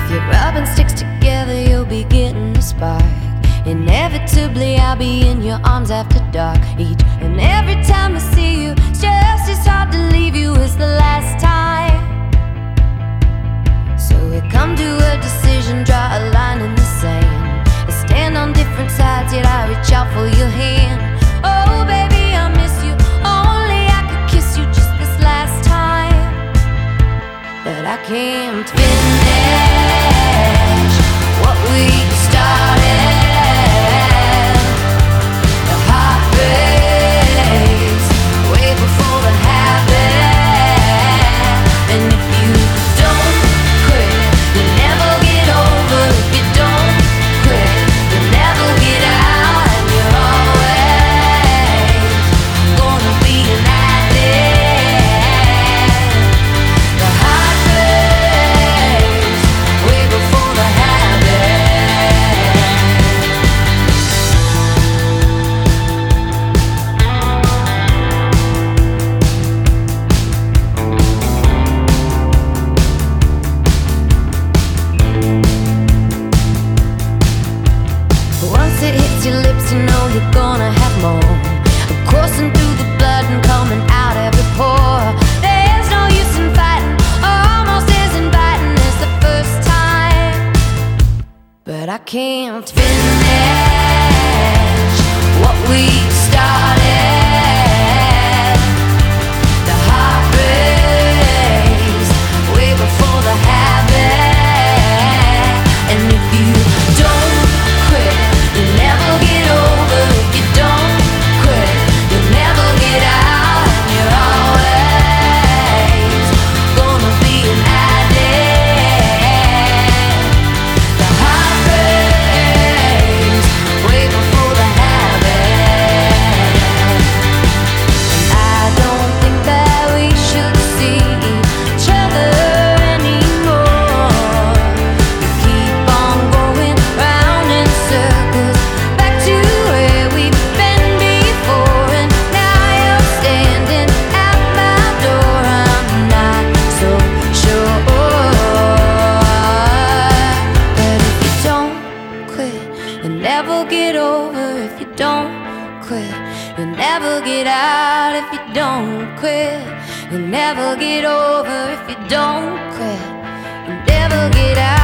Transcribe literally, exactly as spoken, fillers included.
you're rubbing sticks together, you'll be getting a spark. Inevitably, I'll be in your arms after dark. Each and every time I see you, it's just as hard to leave you as the last time. So we come to a decision, draw a line in the sand. I stand on different sides, yet I reach out for your hand. Oh baby, I miss you, only I could kiss you just this last time. But I can't finish what we started. The heart breaks way before the habit. And if you don't quit, you'll never get over. If you don't quit, you'll never get out. And you're always gonna be an addict. The heart breaks way before the habit. Once it hits your lips, you know you're gonna have more. Coursing through the blood and coming out every pore. There's no use in fighting, almost as inviting as the first time. But I can't finish what we started. The heart breaks way before the habit. And if you don't quit, you'll never get over. If you don't quit, you'll never get out. And you're always gonna be an addict. The heart breaks way before the habit. And I don't think that we should see each other anymore. We keep on going round in circles, back to where we've been before. And now you're standing at my door. I'm not so sure. But if you don't quit, you'll never get over. If you don't quit, you'll never get out. If you don't quit, you'll never get over. If you don't quit, you'll never get out.